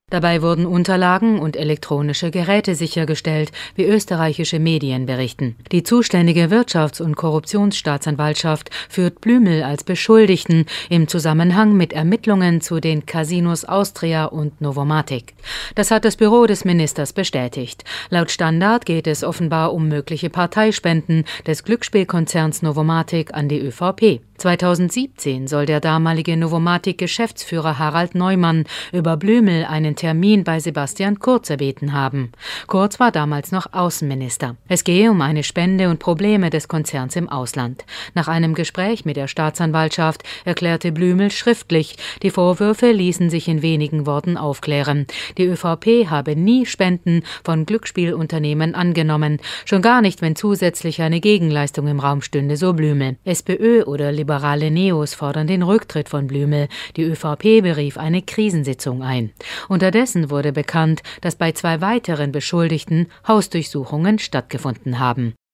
Dabei wurden Unterlagen und elektronische Geräte sichergestellt, wie österreichische Medien berichten. Die zuständige Wirtschafts- und Korruptionsstaatsanwaltschaft führt Blümel als Beschuldigten im Zusammenhang mit Ermittlungen zu den Casinos Austria und Novomatic. Das hat das Büro des Ministers bestätigt. Laut Standard geht es offenbar um mögliche Parteispenden des Glücksspielkonzerns Novomatic an die ÖVP. 2017 soll der damalige Novomatic-Geschäftsführer Harald Neumann über Blümel einen Termin bei Sebastian Kurz erbeten haben. Kurz war damals noch Außenminister. Es gehe um eine Spende und Probleme des Konzerns im Ausland. Nach einem Gespräch mit der Staatsanwaltschaft erklärte Blümel schriftlich, die Vorwürfe ließen sich in wenigen Worten aufklären. Die ÖVP habe nie Spenden von Glücksspielunternehmen angenommen, schon gar nicht, wenn zusätzlich eine Gegenleistung im Raum stünde, so Blümel. SPÖ oder liberale Neos fordern den Rücktritt von Blümel. Die ÖVP berief eine Krisensitzung ein. Unterdessen wurde bekannt, dass bei 2 weiteren Beschuldigten Hausdurchsuchungen stattgefunden haben.